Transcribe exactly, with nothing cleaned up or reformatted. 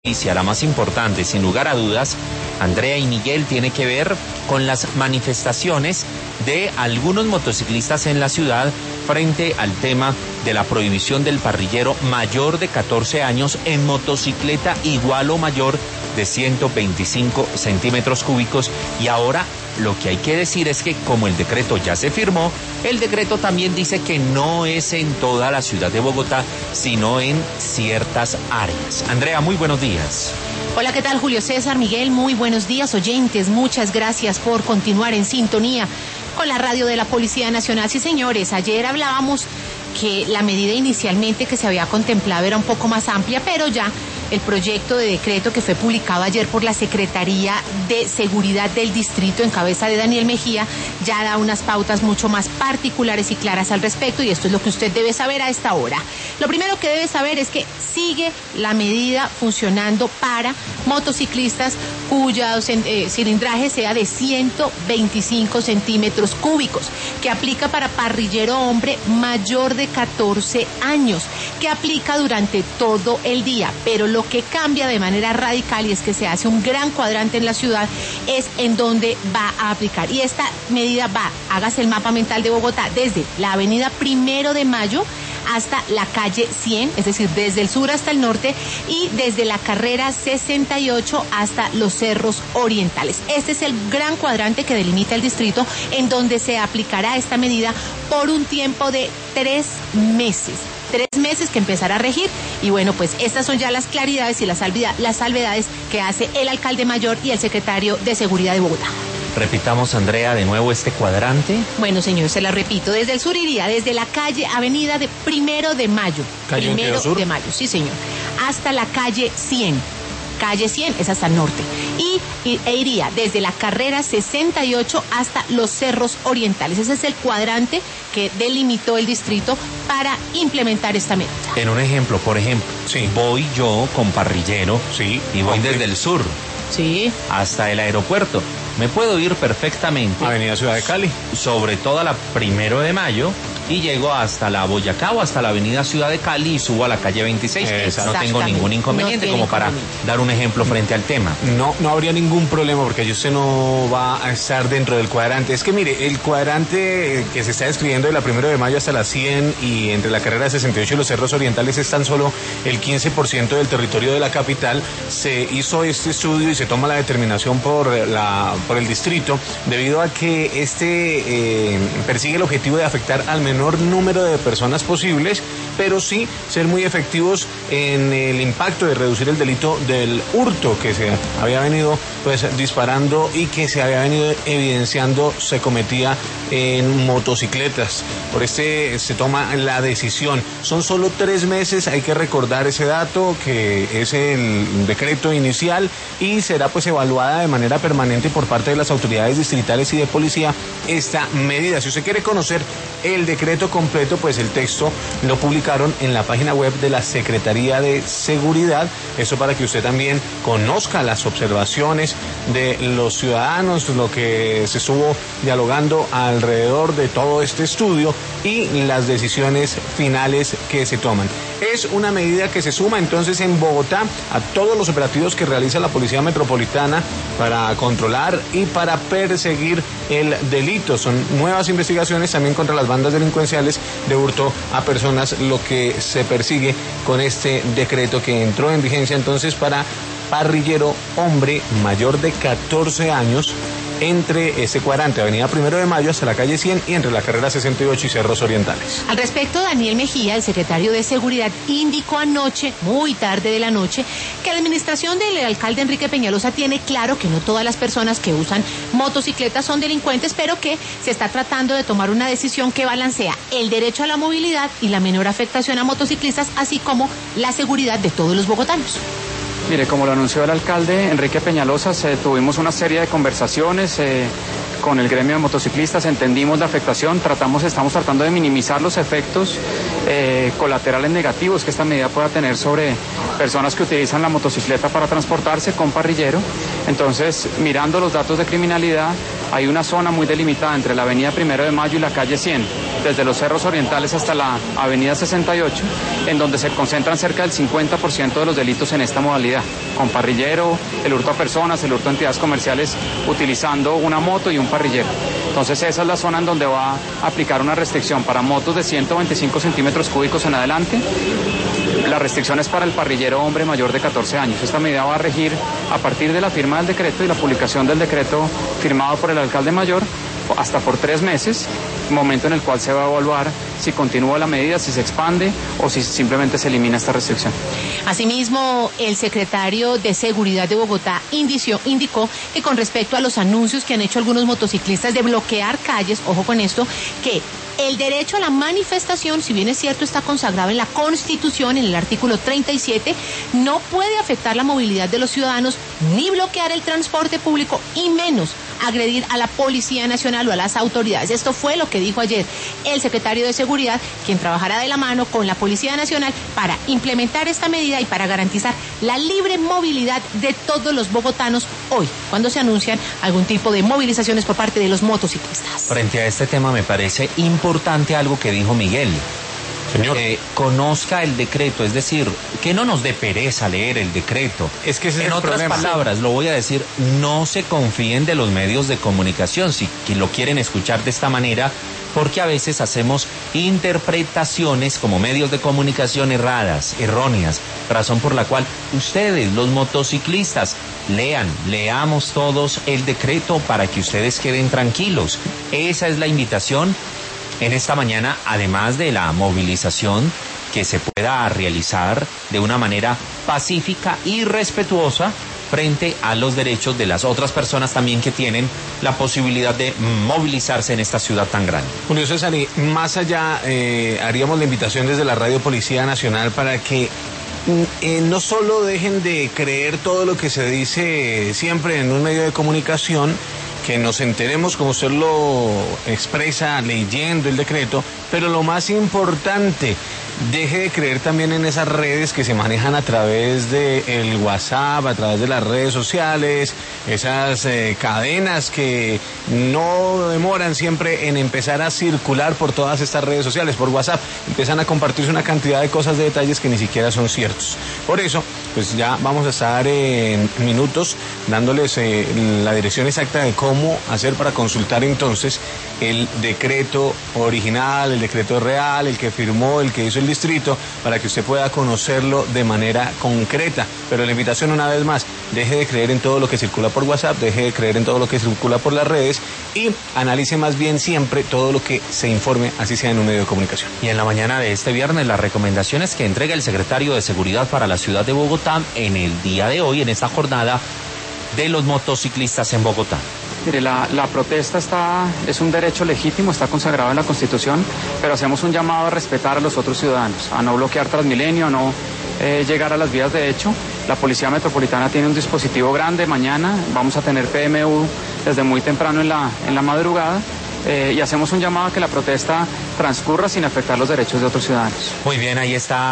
La más importante, sin lugar a dudas, Andrea y Miguel, tiene que ver con las manifestaciones de algunos motociclistas en la ciudad frente al tema de la prohibición del parrillero mayor de catorce años en motocicleta igual o mayor de ciento veinticinco centímetros cúbicos. Y ahora lo que hay que decir es que como el decreto ya se firmó, el decreto también dice que no es en toda la ciudad de Bogotá, sino en ciertas áreas. Andrea, muy buenos días. Hola, ¿qué tal, Julio César? Miguel, muy buenos días, oyentes. Muchas gracias por continuar en sintonía con la radio de la Policía Nacional. Sí, señores, ayer hablábamos que la medida inicialmente que se había contemplado era un poco más amplia, pero ya el proyecto de decreto que fue publicado ayer por la Secretaría de Seguridad del Distrito en cabeza de Daniel Mejía ya da unas pautas mucho más particulares y claras al respecto, y esto es lo que usted debe saber a esta hora. Lo primero que debe saber es que sigue la medida funcionando para motociclistas cuyo eh, cilindraje sea de ciento veinticinco centímetros cúbicos, que aplica para parrillero hombre mayor de catorce años, que aplica durante todo el día, pero lo que cambia de manera radical, y es que se hace un gran cuadrante en la ciudad, es en donde va a aplicar. Y esta medida va, hágase el mapa mental de Bogotá, desde la avenida Primero de Mayo hasta la calle cien, es decir, desde el sur hasta el norte, y desde la carrera sesenta y ocho hasta los cerros orientales. Este es el gran cuadrante que delimita el distrito, en donde se aplicará esta medida por un tiempo de tres meses. Tres meses que empezará a regir, y bueno, pues estas son ya las claridades y las, las salvedades que hace el alcalde mayor y el secretario de Seguridad de Bogotá. Repitamos, Andrea, de nuevo este cuadrante. Bueno, señor, se la repito. Desde el sur iría desde la calle Avenida de Primero de Mayo. ¿Calle Primero Sur? de Mayo, sí, señor. Hasta la calle cien. Calle cien es hasta el norte. Y, y e iría desde la carrera sesenta y ocho hasta los cerros orientales. Ese es el cuadrante que delimitó el distrito para implementar esta medida. En un ejemplo, por ejemplo, sí. voy yo con parrillero, sí, y voy hombre. desde el sur, sí, hasta el aeropuerto. Me puedo ir perfectamente Avenida Ciudad de Cali, sobre toda la Primero de Mayo, y llego hasta la Boyacá o hasta la avenida Ciudad de Cali y subo a la calle veintiséis. No tengo ningún inconveniente, no como inconveniente. para dar un ejemplo frente al tema. No, no habría ningún problema porque usted no va a estar dentro del cuadrante. Es que mire, el cuadrante que se está describiendo de la Primero de Mayo hasta la cien y entre la carrera sesenta y ocho y los cerros orientales es tan solo el quince por ciento del territorio de la capital. Se hizo este estudio y se toma la determinación por la por el distrito debido a que este eh, persigue el objetivo de afectar al menor número de personas posibles, pero sí ser muy efectivos en el impacto de reducir el delito del hurto que se había venido pues disparando y que se había venido evidenciando se cometía en motocicletas. Por este se toma la decisión. Son solo tres meses, hay que recordar ese dato, que es el decreto inicial, y será pues evaluada de manera permanente por parte de las autoridades distritales y de policía esta medida. Si usted quiere conocer el decreto completo, pues el texto lo publicaron en la página web de la Secretaría de Seguridad. Eso para que usted también conozca las observaciones de los ciudadanos, lo que se estuvo dialogando alrededor de todo este estudio y las decisiones finales que se toman. Es una medida que se suma entonces en Bogotá a todos los operativos que realiza la Policía Metropolitana para controlar y para perseguir el delito. Son nuevas investigaciones también contra las bandas delincuenciales de hurto a personas, lo que se persigue con este decreto que entró en vigencia entonces para parrillero hombre mayor de catorce años entre este cuadrante, Avenida Primero de Mayo hasta la calle cien y entre la carrera sesenta y ocho y cerros orientales. Al respecto, Daniel Mejía, el secretario de Seguridad, indicó anoche, muy tarde de la noche, que la administración del alcalde Enrique Peñalosa tiene claro que no todas las personas que usan motocicletas son delincuentes, pero que se está tratando de tomar una decisión que balancea el derecho a la movilidad y la menor afectación a motociclistas, así como la seguridad de todos los bogotanos. Mire, como lo anunció el alcalde Enrique Peñalosa, eh, tuvimos una serie de conversaciones eh, con el gremio de motociclistas, entendimos la afectación, tratamos, estamos tratando de minimizar los efectos eh, colaterales negativos que esta medida pueda tener sobre personas que utilizan la motocicleta para transportarse con parrillero. Entonces, mirando los datos de criminalidad, hay una zona muy delimitada entre la avenida Primero de Mayo y la calle cien, desde los cerros orientales hasta la avenida sesenta y ocho, en donde se concentran cerca del cincuenta por ciento de los delitos en esta modalidad. con parrillero, el hurto a personas, el hurto a entidades comerciales utilizando una moto y un parrillero. Entonces esa es la zona en donde va a aplicar una restricción para motos de ciento veinticinco centímetros cúbicos en adelante. La restricción es para el parrillero hombre mayor de catorce años. Esta medida va a regir a partir de la firma del decreto y la publicación del decreto firmado por el alcalde mayor hasta por tres meses, momento en el cual se va a evaluar si continúa la medida, si se expande o si simplemente se elimina esta restricción. Asimismo, el secretario de Seguridad de Bogotá indició, indicó que con respecto a los anuncios que han hecho algunos motociclistas de bloquear calles, ojo con esto, que el derecho a la manifestación, si bien es cierto está consagrado en la Constitución, en el artículo treinta y siete, no puede afectar la movilidad de los ciudadanos, ni bloquear el transporte público, y menos agredir a la Policía Nacional o a las autoridades. Esto fue lo que dijo ayer el secretario de Seguridad, quien trabajará de la mano con la Policía Nacional para implementar esta medida y para garantizar la libre movilidad de todos los bogotanos hoy, cuando se anuncian algún tipo de movilizaciones por parte de los motociclistas. Frente a este tema me parece importante algo que dijo Miguel. Señor. Eh, conozca el decreto, es decir, que no nos dé pereza leer el decreto. Es que ese en es el otras problema. palabras, lo voy a decir, no se confíen de los medios de comunicación si que lo quieren escuchar de esta manera, porque a veces hacemos interpretaciones como medios de comunicación erradas, erróneas, razón por la cual ustedes, los motociclistas, lean, leamos todos el decreto para que ustedes queden tranquilos. Esa es la invitación en esta mañana, además de la movilización que se pueda realizar de una manera pacífica y respetuosa frente a los derechos de las otras personas también que tienen la posibilidad de movilizarse en esta ciudad tan grande. Julio César, y más allá, eh, haríamos la invitación desde la Radio Policía Nacional para que eh, no solo dejen de creer todo lo que se dice siempre en un medio de comunicación, que nos enteremos como usted lo expresa leyendo el decreto, pero lo más importante, deje de creer también en esas redes que se manejan a través del WhatsApp, a través de las redes sociales, esas eh, cadenas que no demoran siempre en empezar a circular por todas estas redes sociales, por WhatsApp, empiezan a compartirse una cantidad de cosas, de detalles que ni siquiera son ciertos. Por eso, pues ya vamos a estar en minutos dándoles eh, la dirección exacta de cómo hacer para consultar entonces el decreto original, el decreto real, el que firmó, el que hizo el distrito, para que usted pueda conocerlo de manera concreta. Pero la invitación una vez más, deje de creer en todo lo que circula por WhatsApp, deje de creer en todo lo que circula por las redes y analice más bien siempre todo lo que se informe, así sea en un medio de comunicación. Y en la mañana de este viernes, las recomendaciones que entrega el secretario de Seguridad para la ciudad de Bogotá en el día de hoy, en esta jornada de los motociclistas en Bogotá. Mire, la, la protesta está, es un derecho legítimo, está consagrado en la Constitución, pero hacemos un llamado a respetar a los otros ciudadanos, a no bloquear Transmilenio, a no eh, llegar a las vías de hecho. La Policía Metropolitana tiene un dispositivo grande. Mañana vamos a tener P M U desde muy temprano en la, en la madrugada. Eh, y hacemos un llamado a que la protesta transcurra sin afectar los derechos de otros ciudadanos. Muy bien, ahí está.